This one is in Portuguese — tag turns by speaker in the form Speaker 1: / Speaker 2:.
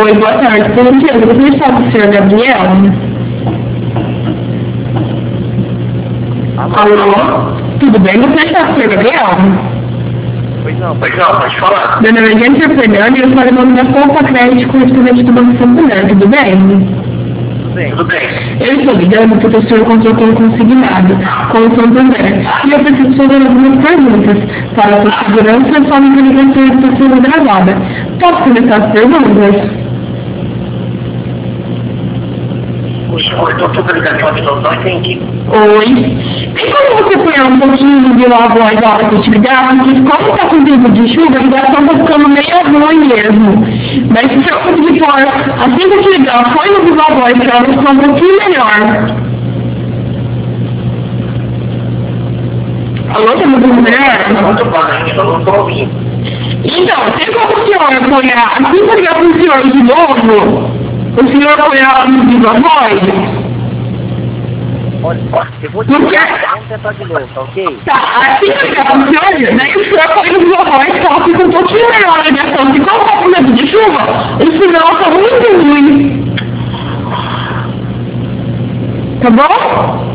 Speaker 1: Oi, boa tarde. Por gentileza, você está com o senhor Gabriel? Alô? Tudo bem? Você está com o senhor Gabriel?
Speaker 2: Pois não, pode falar.
Speaker 1: Meu nome é Jennifer Fernando e eu falo em nome da Poupa Crédito com estudante do Banco Santander. Tudo bem?
Speaker 2: Tudo bem.
Speaker 1: Eu estou ligando porque o senhor contratou um consignado com o Santander e eu preciso fazer algumas perguntas para a sua segurança e forma que a ligação está sendo gravada. Posso começar as perguntas?
Speaker 2: Cortou toda a ligação de novo, não entendi.
Speaker 1: Oi. Tem como você pôr um pouquinho de a voz na hora que eu te ligar? Porque como está com tempo de chuva, a ligação está ficando meio ruim mesmo. Mas se eu conseguir pôr, assim que eu te ligar, põe no viva voz para ela ficar um pouquinho melhor. Alô, tá me ouvindo melhor?
Speaker 2: Muito bem, eu não estou ouvindo.
Speaker 1: Então, tem como o senhor apoiar, assim que eu ligar para o senhor de novo, o senhor apoiar no viva voz?
Speaker 2: Olha, eu vou te ligar, vamos tentar de novo, tá ok?
Speaker 1: Tá, assim que eu ligar para o senhor, daí o senhor apoia no viva voz, que ela fica um pouquinho melhor a ligação, porque como está com medo de chuva, o sinal está muito ruim. Tá bom?